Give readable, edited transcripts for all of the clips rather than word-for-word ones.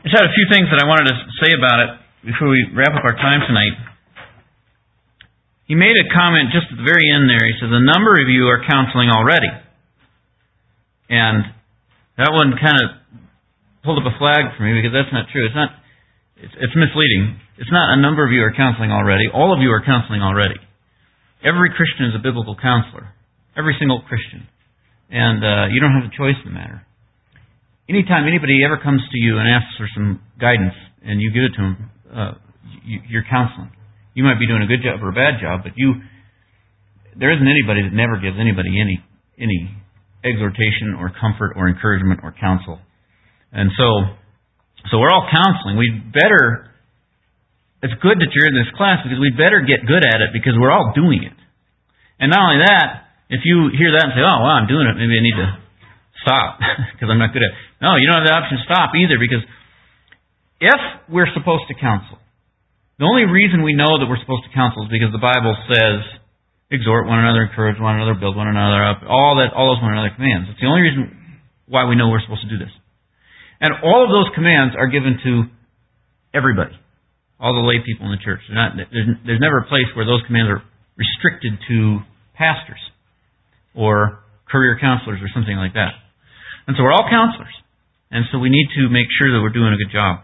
just had a few things that I wanted to say about it before we wrap up our time tonight. He made a comment just at the very end there. He says, a number of you are counseling already. And that one kind of pulled up a flag for me because that's not true. It's misleading. It's not a number of you are counseling already. All of you are counseling already. Every Christian is a biblical counselor. Every single Christian. And you don't have a choice in the matter. Anytime anybody ever comes to you and asks for some guidance and you give it to them, you're counseling. You might be doing a good job or a bad job, but there isn't anybody that never gives anybody any exhortation or comfort or encouragement or counsel. And so we're all counseling. It's good that you're in this class because we'd better get good at it because we're all doing it. And not only that, if you hear that and say, oh, well, I'm doing it, maybe I need to stop because I'm not good at it. No, you don't have the option to stop either because if we're supposed to counsel, the only reason we know that we're supposed to counsel is because the Bible says, exhort one another, encourage one another, build one another up, all those one another commands. It's the only reason why we know we're supposed to do this. And all of those commands are given to everybody, all the lay people in the church. There's never a place where those commands are restricted to pastors or career counselors or something like that. And so we're all counselors. And so we need to make sure that we're doing a good job.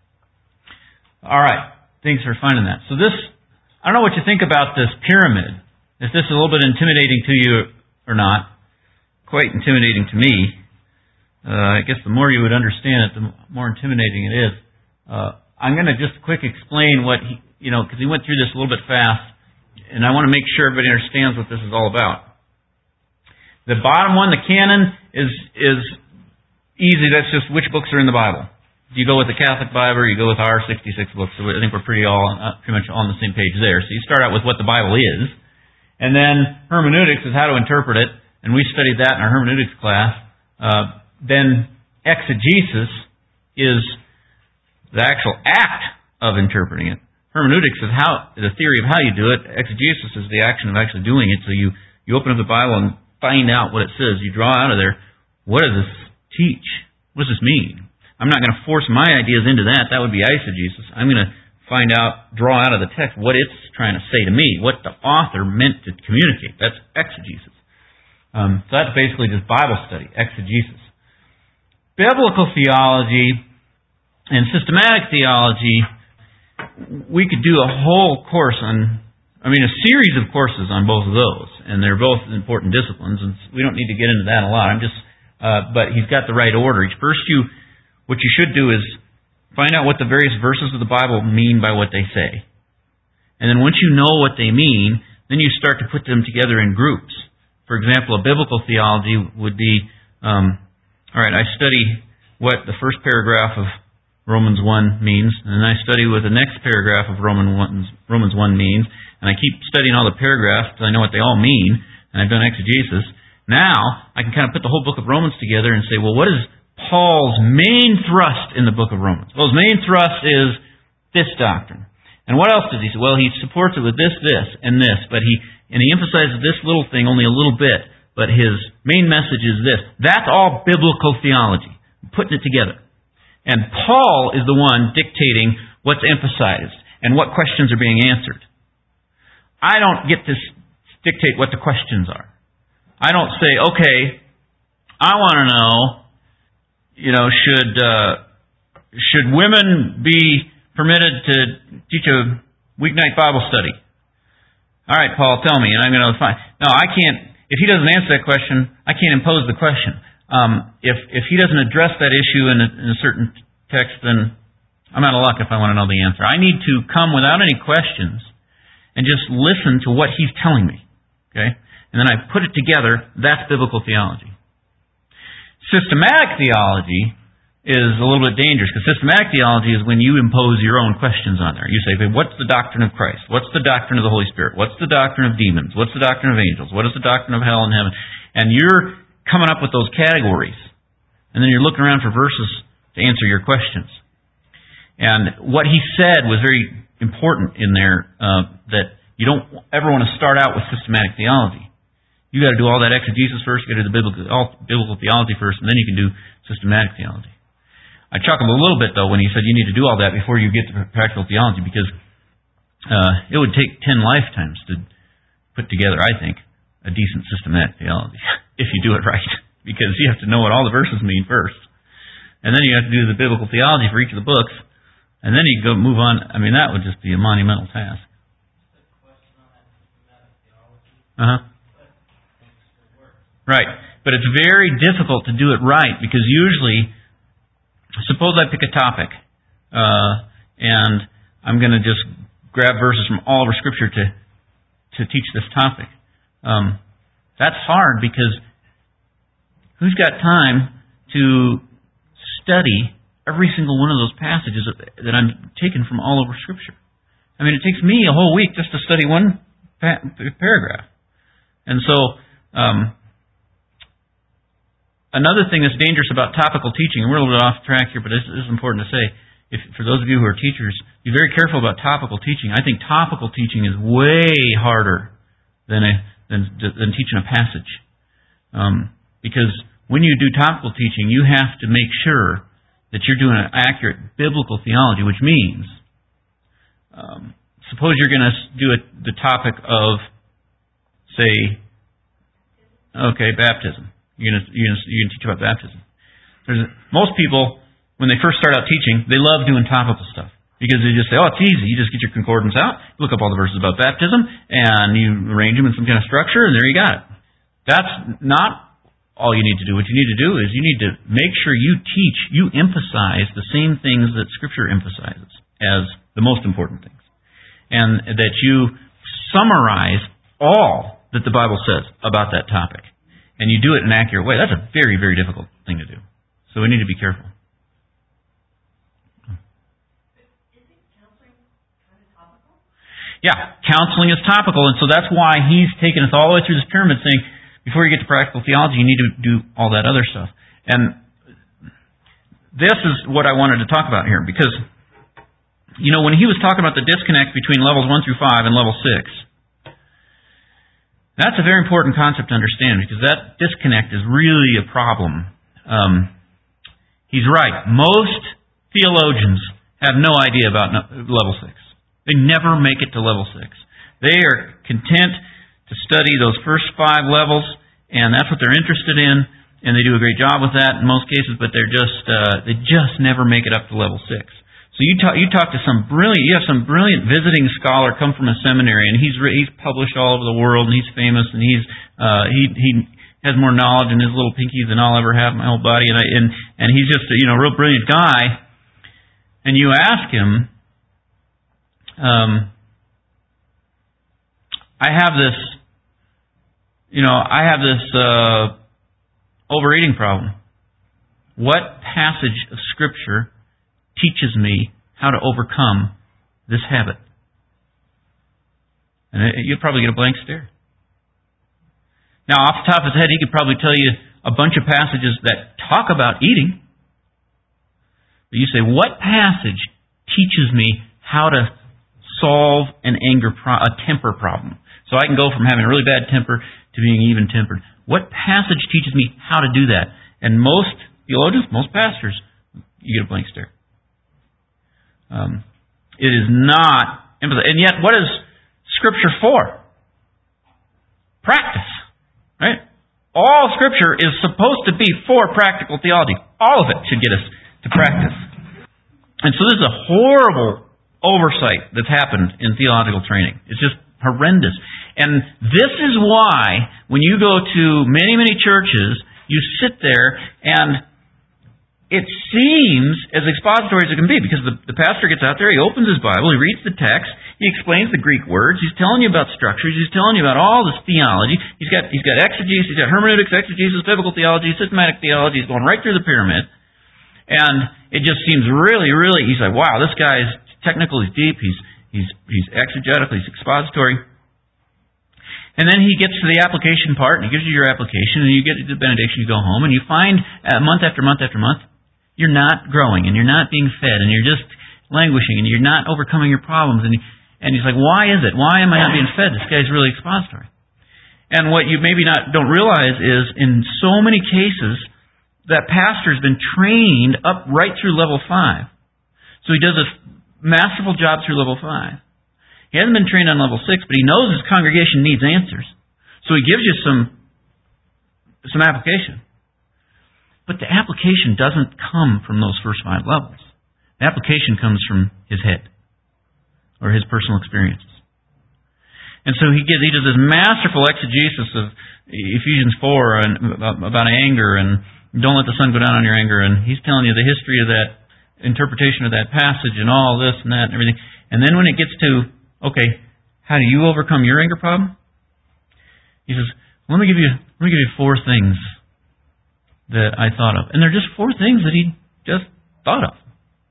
All right. Thanks for finding that. So I don't know what you think about this pyramid. If this is a little bit intimidating to you or not. Quite intimidating to me. I guess the more you would understand it, the more intimidating it is. I'm going to just quick explain what because he went through this a little bit fast, and I want to make sure everybody understands what this is all about. The bottom one, the canon, is easy. That's just which books are in the Bible. Do you go with the Catholic Bible or you go with our 66 books? So I think we're pretty much on the same page there. So you start out with what the Bible is, and then hermeneutics is how to interpret it, and we studied that in our hermeneutics class. Then exegesis is the actual act of interpreting it. Hermeneutics is the theory of how you do it. Exegesis is the action of actually doing it. So you open up the Bible and find out what it says. You draw out of there, what does this teach? What does this mean? I'm not going to force my ideas into that. That would be eisegesis. I'm going to draw out of the text what it's trying to say to me, what the author meant to communicate. That's exegesis. So that's basically just Bible study, exegesis. Biblical theology and systematic theology, we could do a whole course a series of courses on both of those, and they're both important disciplines, and we don't need to get into that a lot. But he's got the right order. First, what you should do is find out what the various verses of the Bible mean by what they say. And then once you know what they mean, then you start to put them together in groups. For example, a biblical theology would be, all right, I study what the first paragraph of Romans 1 means, and then I study what the next paragraph of Romans 1 means, and I keep studying all the paragraphs because I know what they all mean, and I've done exegesis. Now, I can kind of put the whole book of Romans together and say, well, what is Paul's main thrust in the book of Romans? Well, his main thrust is this doctrine. And what else does he say? Well, he supports it with this, and this, but he emphasizes this little thing only a little bit, but his main message is this. That's all biblical theology, putting it together. And Paul is the one dictating what's emphasized and what questions are being answered. I don't get to dictate what the questions are. I don't say, okay, I want to know, should women be permitted to teach a weeknight Bible study? All right, Paul, tell me, and I'm going to find. No, I can't. If he doesn't answer that question, I can't impose the question. If he doesn't address that issue in a certain text, then I'm out of luck if I want to know the answer. I need to come without any questions and just listen to what he's telling me. Okay? And then I put it together. That's biblical theology. Systematic theology is a little bit dangerous, because systematic theology is when you impose your own questions on there. You say, okay, what's the doctrine of Christ? What's the doctrine of the Holy Spirit? What's the doctrine of demons? What's the doctrine of angels? What is the doctrine of hell and heaven? And you're coming up with those categories. And then you're looking around for verses to answer your questions. And what he said was very important in there, that you don't ever want to start out with systematic theology. You got to do all that exegesis first, you got to do the biblical theology first, and then you can do systematic theology. I chuckled a little bit, though, when he said you need to do all that before you get to practical theology, because it would take 10 lifetimes to put together, I think, a decent systematic theology, if you do it right, because you have to know what all the verses mean first. And then you have to do the biblical theology for each of the books, and then you go move on. I mean, that would just be a monumental task. Right. But it's very difficult to do it right, because usually, suppose I pick a topic, and I'm going to just grab verses from all over Scripture to teach this topic. That's hard, because who's got time to study every single one of those passages that I'm taking from all over Scripture? I mean, it takes me a whole week just to study one paragraph. And so, another thing that's dangerous about topical teaching, and we're a little bit off track here, but this is important to say, for those of you who are teachers, be very careful about topical teaching. I think topical teaching is way harder than teaching a passage. Because when you do topical teaching, you have to make sure that you're doing an accurate biblical theology, which means, suppose you're going to do the topic of, say, baptism. You're going to teach about baptism. Most people, when they first start out teaching, they love doing topical stuff, because they just say, it's easy. You just get your concordance out, look up all the verses about baptism, and you arrange them in some kind of structure, and there you got it. That's not all you need to do. What you need to do is you need to make sure you emphasize the same things that Scripture emphasizes as the most important things. And that you summarize all that the Bible says about that topic. And you do it in an accurate way. That's a very, very difficult thing to do. So we need to be careful. Isn't counseling kind of topical? Yeah, counseling is topical, and so that's why he's taken us all the way through this pyramid saying, before you get to practical theology, you need to do all that other stuff. And this is what I wanted to talk about here, because, when he was talking about the disconnect between levels 1 through 5 and level 6, that's a very important concept to understand, because that disconnect is really a problem. He's right. Most theologians have no idea about level 6. They never make it to level 6. They are content to study those first 5 levels, and that's what they're interested in, and they do a great job with that in most cases, but they just never make it up to level 6. So you talk to you have some brilliant visiting scholar come from a seminary, and he's published all over the world, and he's famous, and he has more knowledge in his little pinky than I'll ever have in my whole body, and he's just a real brilliant guy. And you ask him, I have this overeating problem. What passage of Scripture teaches me how to overcome this habit? And you'll probably get a blank stare. Now, off the top of his head, he could probably tell you a bunch of passages that talk about eating. But you say, what passage teaches me how to solve a temper problem? So I can go from having a really bad temper to being even-tempered. What passage teaches me how to do that? And most theologians, most pastors, you get a blank stare. It is not emphasized. And yet, what is Scripture for? Practice. Right? All Scripture is supposed to be for practical theology. All of it should get us to practice. And so this is a horrible oversight that's happened in theological training. It's just horrendous. And this is why, when you go to many, many churches, you sit there and it seems as expository as it can be, because the pastor gets out there, he opens his Bible, he reads the text, he explains the Greek words, he's telling you about structures, he's telling you about all this theology, he's got exegesis, he's got hermeneutics, exegesis, biblical theology, systematic theology, he's going right through the pyramid, and it just seems really, really, he's like, wow, this guy's technical, he's deep, he's exegetical, he's expository. And then he gets to the application part, and he gives you your application, and you get the benediction, you go home, and you find month after month after month, you're not growing, and you're not being fed, and you're just languishing, and you're not overcoming your problems. And he's like, why is it? Why am I not being fed? This guy's really expository. And what you maybe don't realize is, in so many cases, that pastor's been trained up right through level 5. So he does a masterful job through level 5. He hasn't been trained on level 6, but he knows his congregation needs answers. So he gives you some application. But the application doesn't come from those first 5 levels. The application comes from his head or his personal experiences. And so he does this masterful exegesis of Ephesians 4 and about anger and don't let the sun go down on your anger. And he's telling you the history of that interpretation of that passage and all this and that and everything. And then when it gets to, okay, how do you overcome your anger problem? He says, let me give you 4 things that I thought of. And they're just 4 things that he just thought of.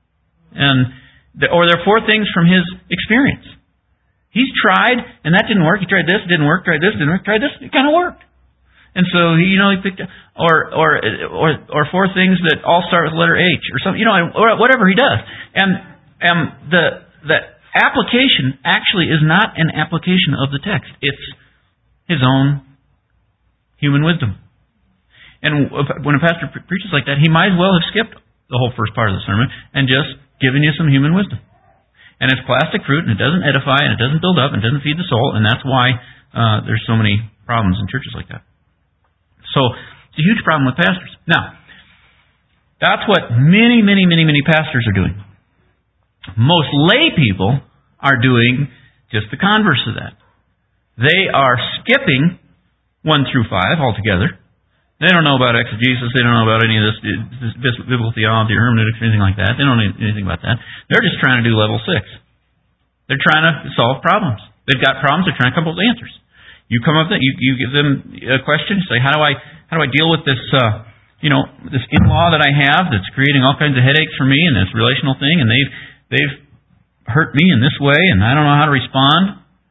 Or they're 4 things from his experience. He's tried, and that didn't work. He tried this, it didn't work. Tried this, it didn't work. Tried this, it kind of worked. And so he picked or 4 things that all start with the letter H or something, or whatever he does. And the application actually is not an application of the text. It's his own human wisdom. And when a pastor preaches like that, he might as well have skipped the whole first part of the sermon and just given you some human wisdom. And it's plastic fruit, and it doesn't edify, and it doesn't build up, and it doesn't feed the soul, and that's why there's so many problems in churches like that. So it's a huge problem with pastors. Now, that's what many, many, many, many pastors are doing. Most lay people are doing just the converse of that. They are skipping 1 through 5 altogether. They don't know about exegesis. They don't know about any of this biblical theology or hermeneutics or anything like that. They don't know anything about that. They're just trying to do level 6. They're trying to solve problems. They've got problems. They're trying to come up with answers. You come up with it. You give them a question. Say, how do I deal with this? This in-law that I have that's creating all kinds of headaches for me and this relational thing, and they've hurt me in this way, and I don't know how to respond.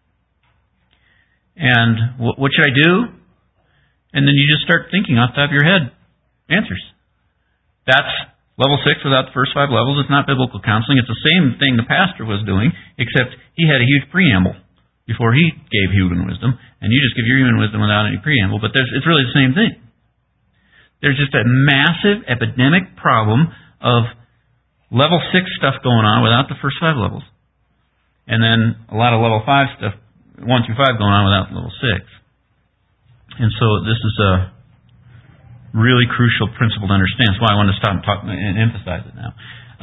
And what should I do? And then you just start thinking off the top of your head answers. That's level 6 without the first 5 levels. It's not biblical counseling. It's the same thing the pastor was doing, except he had a huge preamble before he gave human wisdom, and you just give your human wisdom without any preamble. But it's really the same thing. There's just a massive epidemic problem of level 6 stuff going on without the first 5 levels. And then a lot of level 5 stuff, 1 through 5, going on without level 6. And so this is a really crucial principle to understand. That's why I want to stop and talk and emphasize it now.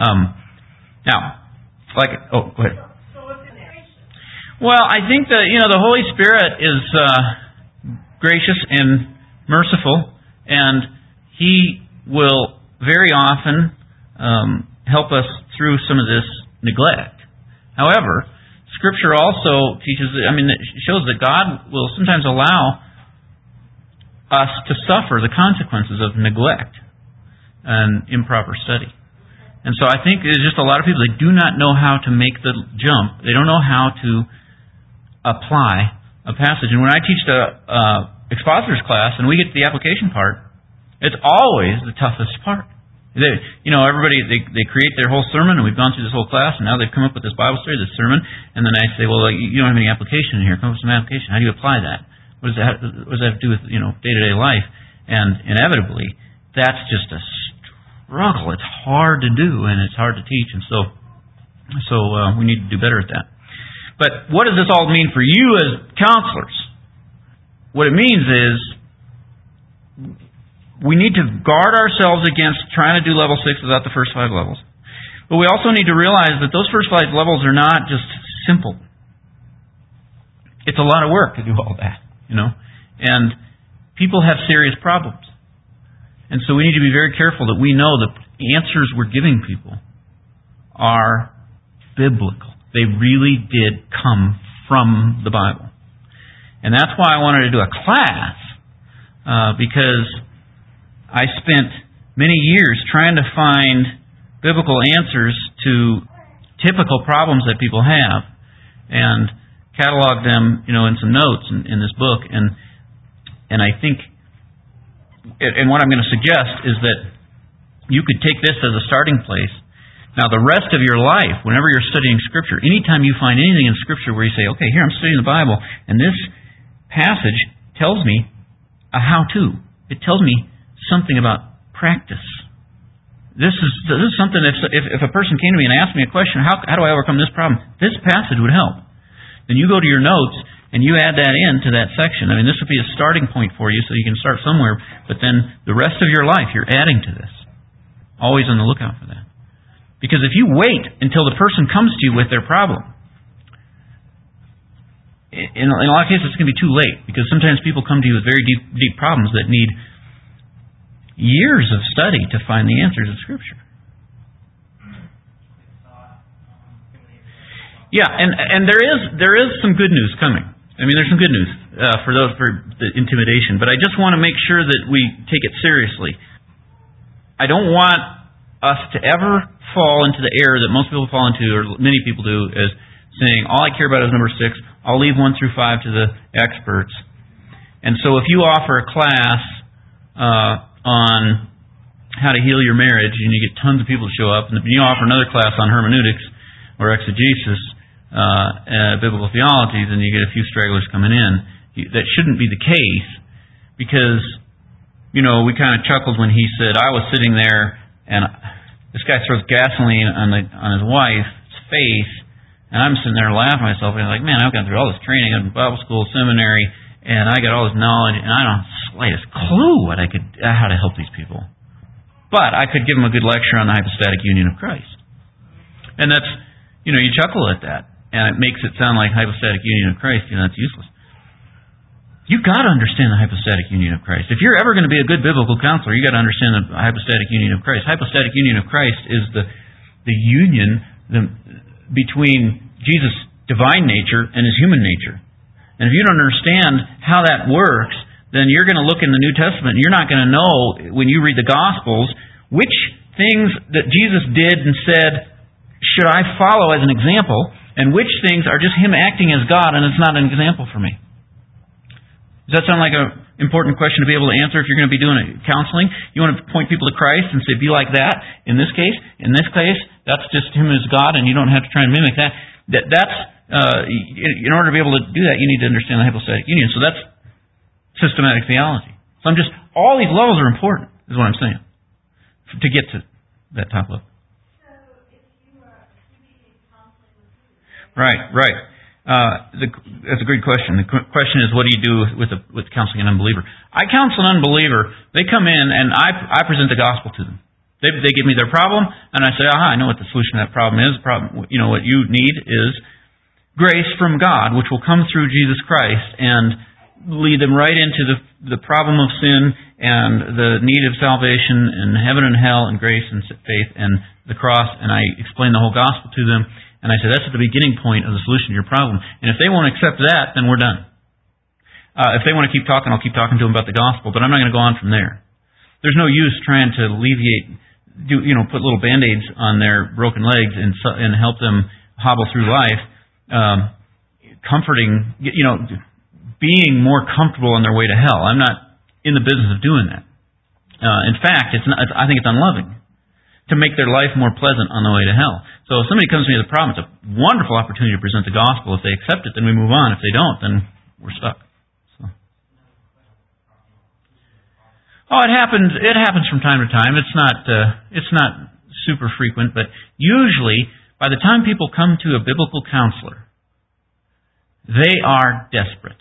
Go ahead. Well, I think that the Holy Spirit is gracious and merciful, and He will very often help us through some of this neglect. However, Scripture also teaches, it shows that God will sometimes allow us to suffer the consequences of neglect and improper study. And so I think there's just a lot of people that do not know how to make the jump. They don't know how to apply a passage. And when I teach the expositors class and we get to the application part, it's always the toughest part. Everybody, they create their whole sermon, and we've gone through this whole class, and now they've come up with this Bible story, this sermon, and then I say, well, you don't have any application in here. Come up with some application. How do you apply that? What does that have to do with day-to-day life? And inevitably, that's just a struggle. It's hard to do, and it's hard to teach, and so we need to do better at that. But what does this all mean for you as counselors? What it means is we need to guard ourselves against trying to do level 6 without the first 5 levels. But we also need to realize that those first 5 levels are not just simple. It's a lot of work to do all that, And people have serious problems. And so we need to be very careful that we know the answers we're giving people are biblical. They really did come from the Bible. And that's why I wanted to do a class, because I spent many years trying to find biblical answers to typical problems that people have and catalog them, in some notes in this book. And I think, and what I'm going to suggest is that you could take this as a starting place. Now, the rest of your life, whenever you're studying Scripture, anytime you find anything in Scripture where you say, okay, here I'm studying the Bible, and this passage tells me a how-to. It tells me something about practice. This is something, if a person came to me and asked me a question, how do I overcome this problem? This passage would help. Then you go to your notes and you add that into that section. I mean, this would be a starting point for you so you can start somewhere, but then the rest of your life you're adding to this. Always on the lookout for that. Because if you wait until the person comes to you with their problem, in a lot of cases it's going to be too late, because sometimes people come to you with very deep problems that need years of study to find the answers in Scripture. Yeah, and there is some good news coming. I mean, there's some good news for the intimidation, but I just want to make sure that we take it seriously. I don't want us to ever fall into the error that most people fall into, or many people do, as saying, all I care about is number 6. I'll leave 1 through 5 to the experts. And so if you offer a class on how to heal your marriage, and you get tons of people to show up, and you offer another class on hermeneutics or exegesis, biblical theology, then you get a few stragglers coming in. That shouldn't be the case, because, we kind of chuckled when he said, I was sitting there, and this guy throws gasoline on his wife's face, and I'm sitting there laughing at myself, and I'm like, man, I've gone through all this training in Bible school, seminary, and I got all this knowledge, and I don't have the slightest clue how to help these people. But I could give them a good lecture on the hypostatic union of Christ. And that's, you chuckle at that, and it makes it sound like hypostatic union of Christ, that's useless. You've got to understand the hypostatic union of Christ. If you're ever going to be a good biblical counselor, you've got to understand the hypostatic union of Christ. Hypostatic union of Christ is the union between Jesus' divine nature and His human nature. And if you don't understand how that works, then you're going to look in the New Testament and you're not going to know, when you read the Gospels, which things that Jesus did and said should I follow as an example, and which things are just Him acting as God and it's not an example for me. Does that sound like an important question to be able to answer if you're going to be doing counseling? You want to point people to Christ and say, be like that. In this case, that's just Him as God, and you don't have to try and mimic that. That's in order to be able to do that, you need to understand the hypostatic union. So that's systematic theology. So all these levels are important, is what I'm saying, to get to that top level. So if you be counseling with people, Right. That's a great question. The question is, what do you do with counseling an unbeliever? I counsel an unbeliever. They come in, and I present the gospel to them. They give me their problem, and I say, I know what the solution to that problem is. What you need is grace from God, which will come through Jesus Christ and lead them right into the problem of sin and the need of salvation and heaven and hell and grace and faith and the cross. And I explain the whole gospel to them. And I say, that's at the beginning point of the solution to your problem. And if they won't accept that, then we're done. If they want to keep talking, I'll keep talking to them about the gospel, but I'm not going to go on from there. There's no use trying to put little Band-Aids on their broken legs and help them hobble through life, comforting, being more comfortable on their way to hell. I'm not in the business of doing that. In fact, I think it's unloving to make their life more pleasant on the way to hell. So if somebody comes to me with a problem, it's a wonderful opportunity to present the gospel. If they accept it, then we move on. If they don't, then we're stuck. So. It happens. It happens from time to time. It's not super frequent, but usually by the time people come to a biblical counselor, they are desperate.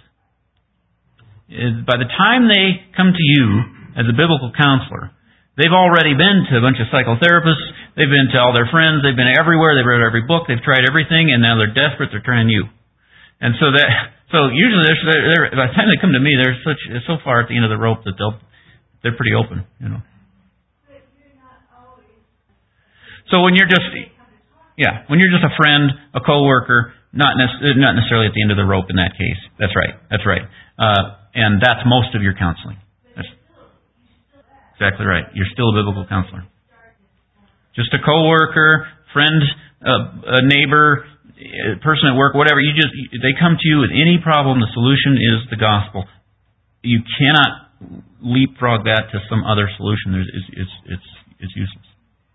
By the time they come to you as a biblical counselor, they've already been to a bunch of psychotherapists, they've been to all their friends, they've been everywhere, they've read every book, they've tried everything, and now they're desperate, they're trying you. And so usually by the time they come to me, they're so far at the end of the rope that they're pretty open, But you're not always. So when you're just a friend, a coworker, not necessarily at the end of the rope in that case. That's right. And that's most of your counseling. Exactly right. You're still a biblical counselor. Just a coworker, friend, a neighbor, a person at work, whatever. They come to you with any problem. The solution is the gospel. You cannot leapfrog that to some other solution. It's useless.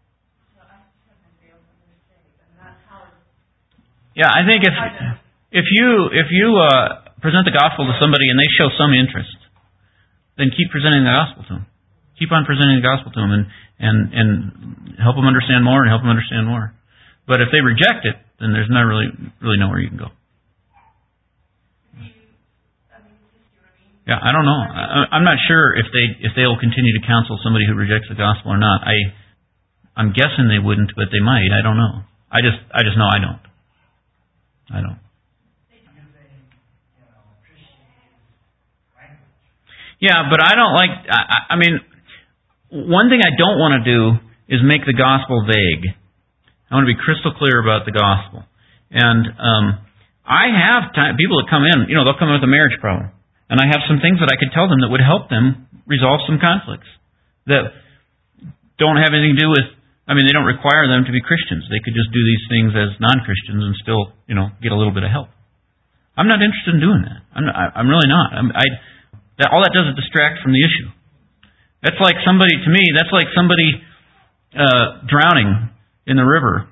Yeah, I think if you present the gospel to somebody and they show some interest, then keep presenting the gospel to them. Keep on presenting the gospel to them and help them understand more and help them understand more. But if they reject it, then there's not really nowhere you can go. Yeah, I don't know. I'm not sure if they'll continue to counsel somebody who rejects the gospel or not. I'm guessing they wouldn't, but they might. I don't know. I just know I don't. I don't. Yeah, but I don't like. I mean, one thing I don't want to do is make the gospel vague. I want to be crystal clear about the gospel. And I have people that come in. They'll come in with a marriage problem. And I have some things that I could tell them that would help them resolve some conflicts that don't have anything to do with, they don't require them to be Christians. They could just do these things as non-Christians and still, get a little bit of help. I'm not interested in doing that. I'm really not. All that does is distract from the issue. That's like somebody drowning in the river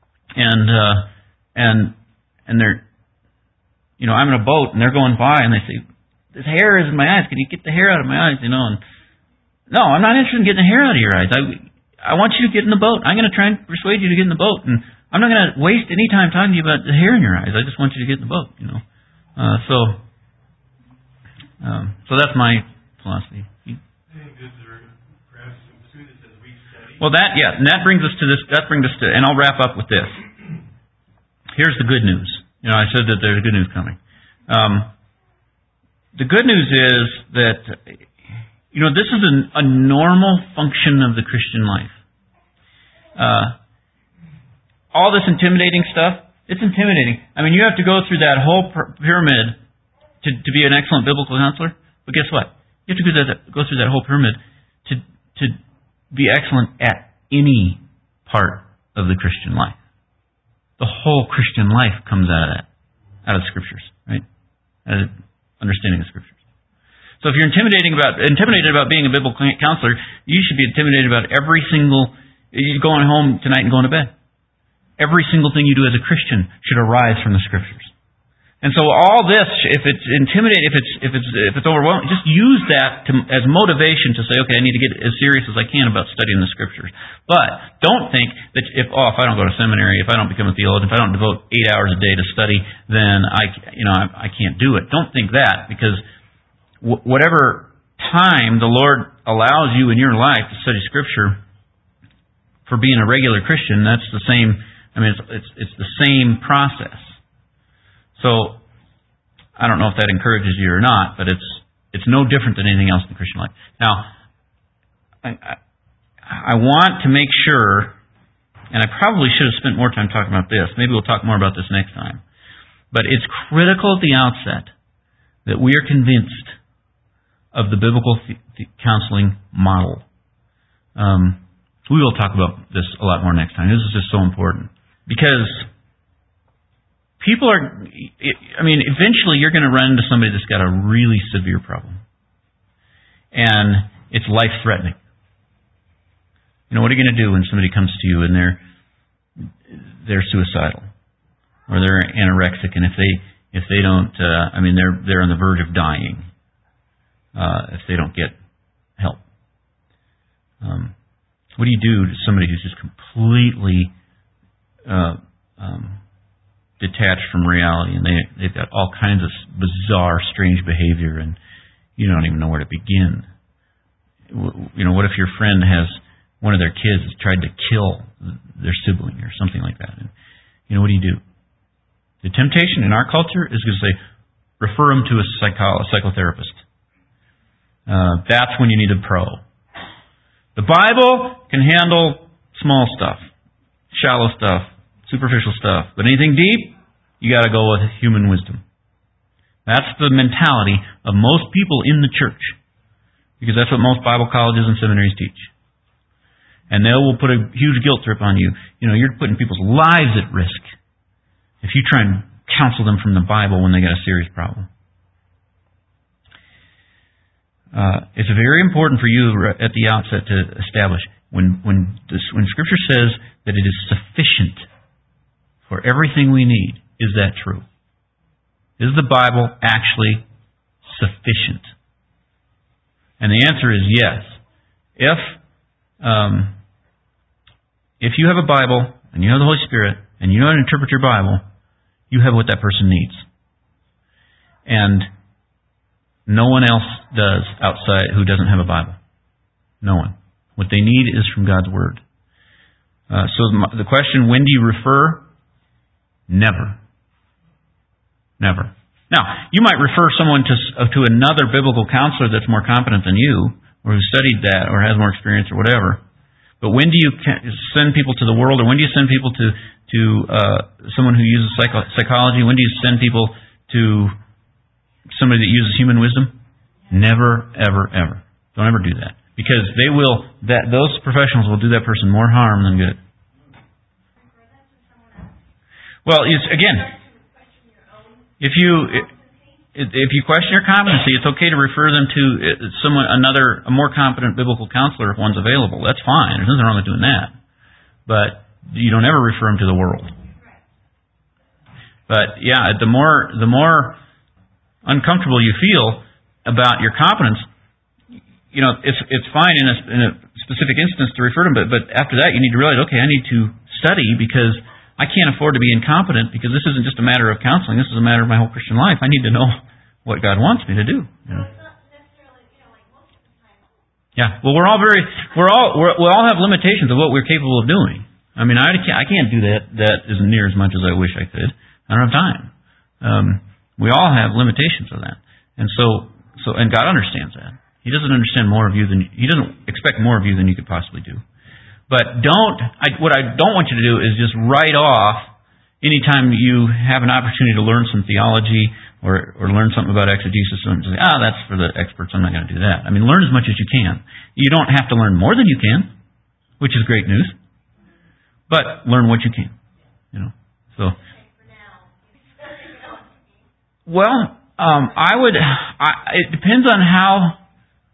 and they're, I'm in a boat and they're going by and they say, "This hair is in my eyes. Can you get the hair out of my eyes?" And no, I'm not interested in getting the hair out of your eyes. I want you to get in the boat. I'm going to try and persuade you to get in the boat, and I'm not going to waste any time talking to you about the hair in your eyes. I just want you to get in the boat. So that's my philosophy. Well, and that brings us to this. And I'll wrap up with this. Here's the good news. I said that there's good news coming. The good news is that, this is a normal function of the Christian life. All this intimidating stuff, it's intimidating. You have to go through that whole pyramid to be an excellent biblical counselor. But guess what? You have to go through that whole pyramid to be excellent at any part of the Christian life. The whole Christian life comes out of the Scriptures, right? Out of understanding the Scriptures. So if you're intimidated about being a biblical counselor, you should be intimidated about you going home tonight and going to bed. Every single thing you do as a Christian should arise from the Scriptures. And so all this, if it's intimidating, if it's overwhelming, just use that as motivation to say, okay, I need to get as serious as I can about studying the Scriptures. But don't think that if I don't go to seminary, if I don't become a theologian, if I don't devote 8 hours a day to study, then I can't do it. Don't think that, because whatever time the Lord allows you in your life to study Scripture, for being a regular Christian, that's the same. It's the same process. So, I don't know if that encourages you or not, but it's no different than anything else in the Christian life. Now, I want to make sure, and I probably should have spent more time talking about this. Maybe we'll talk more about this next time. But it's critical at the outset that we are convinced of the biblical counseling model. We will talk about this a lot more next time. This is just so important. Because people eventually you're going to run into somebody that's got a really severe problem. And it's life-threatening. What are you going to do when somebody comes to you and they're suicidal or they're anorexic, and if they don't, they're on the verge of dying if they don't get help? What do you do to somebody who's just completely detached from reality, and they've got all kinds of bizarre, strange behavior, and you don't even know where to begin? What if your friend has one of their kids has tried to kill their sibling or something like that? And what do you do? The temptation in our culture is going to say, refer them to a psychotherapist. That's when you need a pro. The Bible can handle small stuff, shallow stuff, superficial stuff. But anything deep, you got to go with human wisdom. That's the mentality of most people in the church, because that's what most Bible colleges and seminaries teach. And they will put a huge guilt trip on you. You're putting people's lives at risk if you try and counsel them from the Bible when they got a serious problem. It's very important for you at the outset to establish when Scripture says that it is sufficient for everything we need. Is that true? Is the Bible actually sufficient? And the answer is yes. If you have a Bible and you have the Holy Spirit and you know how to interpret your Bible, you have what that person needs. And no one else does outside who doesn't have a Bible. No one. What they need is from God's Word. So the question, when do you refer? Never. Never. Now, you might refer someone to another biblical counselor that's more competent than you, or who studied that, or has more experience, or whatever. But when do you send people to the world, or when do you send people to someone who uses psychology? When do you send people to somebody that uses human wisdom? Never, ever, ever. Don't ever do that. Because those professionals will do that person more harm than good. Well, again, if you question your competency, it's okay to refer them to a more competent biblical counselor if one's available. That's fine. There's nothing wrong with doing that. But you don't ever refer them to the world. But yeah, the more uncomfortable you feel about your competence, it's fine in a specific instance to refer to them, but after that you need to realize, okay, I need to study because I can't afford to be incompetent, because this isn't just a matter of counseling, this is a matter of my whole Christian life. I need to know what God wants me to do. Yeah, well, we all have limitations of what we're capable of doing. I mean, I can't do that isn't near as much as I wish I could. I don't have time. We all have limitations of that, and and God understands that. He doesn't understand more of you He doesn't expect more of you than you could possibly do. But what I don't want you to do is just write off anytime you have an opportunity to learn some theology or learn something about exegesis and say, that's for the experts, I'm not going to do that. I mean, learn as much as you can. You don't have to learn more than you can, which is great news. But learn what you can. So. Well, it depends on how.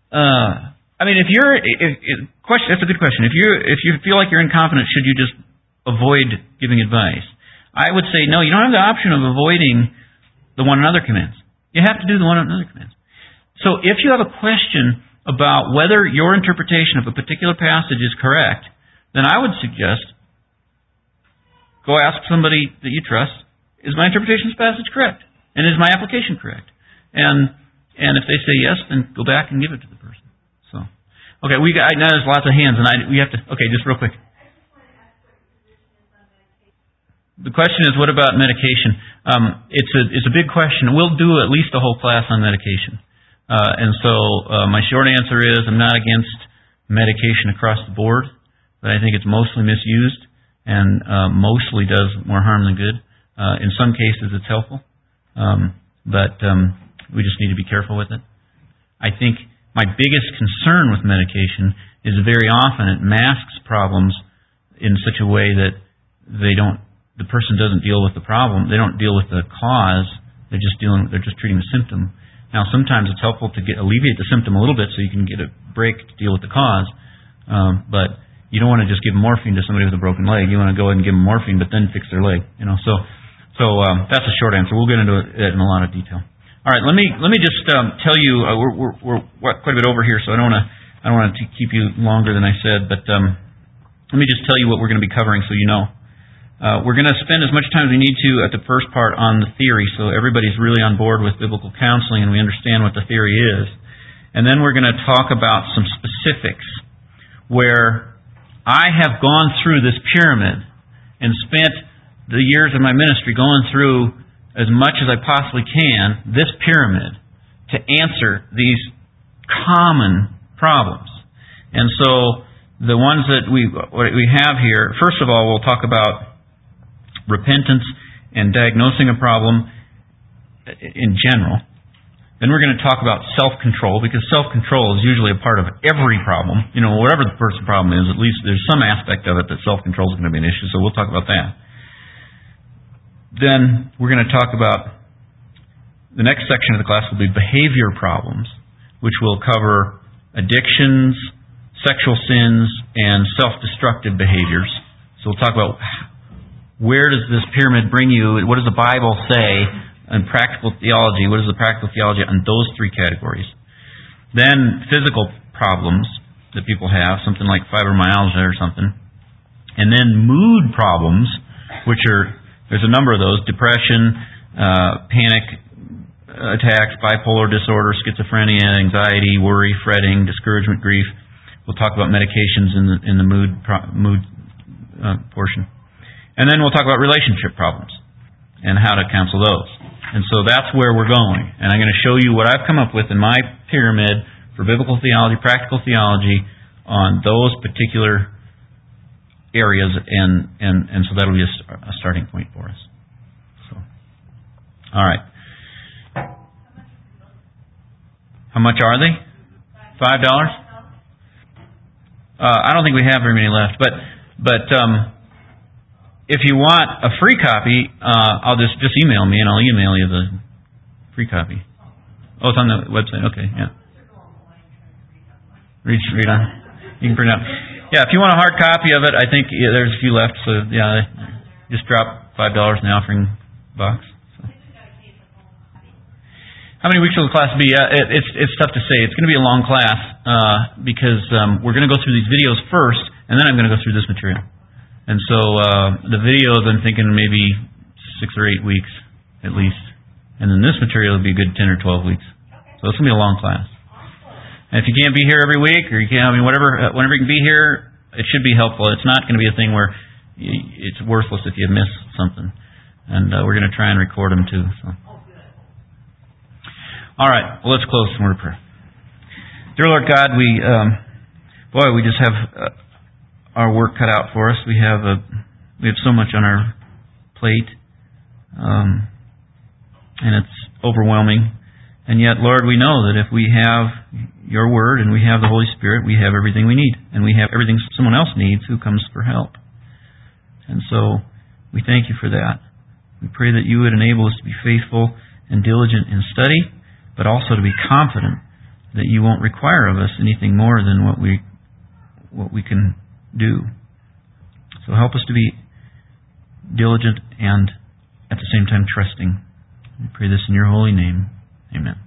That's a good question. If you feel like you're incompetent, should you just avoid giving advice? I would say no. You don't have the option of avoiding the one another commands. You have to do the one another commands. So if you have a question about whether your interpretation of a particular passage is correct, then I would suggest go ask somebody that you trust, is my interpretation of this passage correct? And is my application correct? And if they say yes, then go back and give it to the person. So, okay, now there's lots of hands, and we have to. Okay, just real quick. The question is, what about medication? It's a big question. We'll do at least a whole class on medication. My short answer is, I'm not against medication across the board, but I think it's mostly misused and mostly does more harm than good. In some cases, it's helpful, but we just need to be careful with it. I think my biggest concern with medication is very often it masks problems in such a way that the person doesn't deal with the problem. They don't deal with the cause. They're just treating the symptom. Now, sometimes it's helpful to alleviate the symptom a little bit so you can get a break to deal with the cause. But you don't want to just give morphine to somebody with a broken leg. You want to go ahead and give them morphine, but then fix their leg. So that's a short answer. We'll get into it in a lot of detail. All right, let me just tell you. We're quite a bit over here, so I don't want to keep you longer than I said. But let me just tell you what we're going to be covering, so you know. We're going to spend as much time as we need to at the first part on the theory, so everybody's really on board with biblical counseling and we understand what the theory is. And then we're going to talk about some specifics where I have gone through this pyramid and spent the years of my ministry going through as much as I possibly can this pyramid to answer these common problems. And so the ones that we have here, first of all, we'll talk about repentance and diagnosing a problem in general. Then we're going to talk about self-control, because self-control is usually a part of every problem. Whatever the person's problem is, at least there's some aspect of it that self-control is going to be an issue, so we'll talk about that. Then we're going to talk about, the next section of the class will be behavior problems, which will cover addictions, sexual sins, and self-destructive behaviors. So we'll talk about where does this pyramid bring you? What does the Bible say in practical theology? What is the practical theology on those three categories? Then physical problems. that people have, something like fibromyalgia or something. And then mood problems, which there's a number of those: depression, panic attacks, bipolar disorder, schizophrenia, anxiety, worry, fretting, discouragement, grief. We'll talk about medications in the mood portion. And then we'll talk about relationship problems and how to counsel those. And so that's where we're going. And I'm going to show you what I've come up with in my pyramid for biblical theology, practical theology, on those particular areas, and so that'll be a starting point for us. So, all right. How much are they? $5? I don't think we have very many left, but if you want a free copy, I'll just email me and I'll email you the free copy. Oh, it's on the website. Okay, yeah. Read on. You can print it out. Yeah, if you want a hard copy of it, I think there's a few left. So yeah, just drop $5 in the offering box. So. How many weeks will the class be? It's tough to say. It's going to be a long class because we're going to go through these videos first, and then I'm going to go through this material. And so the videos, I'm thinking maybe 6 or 8 weeks at least, and then this material will be a good 10 or 12 weeks. So it's going to be a long class. And if you can't be here every week, or you can't, whenever you can be here, it should be helpful. It's not going to be a thing where it's worthless if you miss something. And we're going to try and record them too. So. All right. Well, let's close with some word of prayer. Dear Lord God, we just have our work cut out for us. We have so much on our plate, and it's overwhelming. And yet, Lord, we know that if we have Your Word and we have the Holy Spirit, we have everything we need. And we have everything someone else needs who comes for help. And so, we thank You for that. We pray that You would enable us to be faithful and diligent in study, but also to be confident that You won't require of us anything more than what we can do. So help us to be diligent and at the same time trusting. We pray this in Your holy name. Amen.